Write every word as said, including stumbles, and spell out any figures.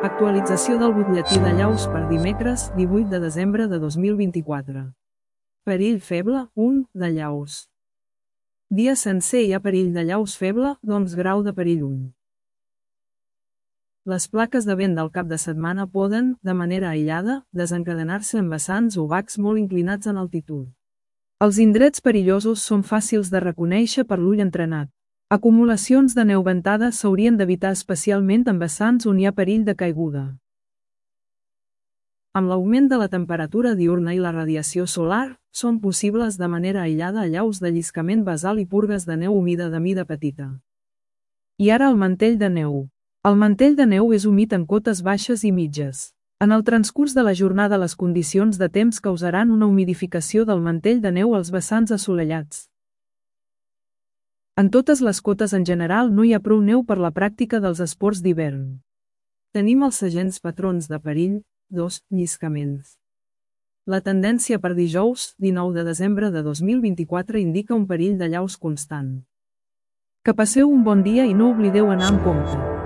Actualització del butlletí de llaus per dimecres, divuit de desembre de dos mil vint-i-quatre. Perill feble, un, de llaus. Dia sencer hi ha perill de llaus feble, doncs grau de perill un. Les plaques de vent del cap de setmana poden, de manera aïllada, desencadenar-se en vessants o bacs molt inclinats en altitud. Els indrets perillosos són fàcils de reconèixer per l'ull entrenat. Acumulacions de neu ventada s'haurien d'evitar especialment en vessants on hi ha perill de caiguda. Amb l'augment de la temperatura diürna i la radiació solar, són possibles de manera aïllada allaus de lliscament basal i purgues de neu humida de mida petita. I ara el mantell de neu. El mantell de neu és humit en cotes baixes i mitges. En el transcurs de la jornada les condicions de temps causaran una humidificació del mantell de neu als vessants assolellats. En totes les cotes en general no hi ha prou neu per la pràctica dels esports d'hivern. Tenim els segents patrons de perill, dos, lliscaments. La tendència per dijous, dinou de desembre de dos mil vint-i-quatre indica un perill de llaus constant. Que passeu un bon dia i no oblideu anar amb compte.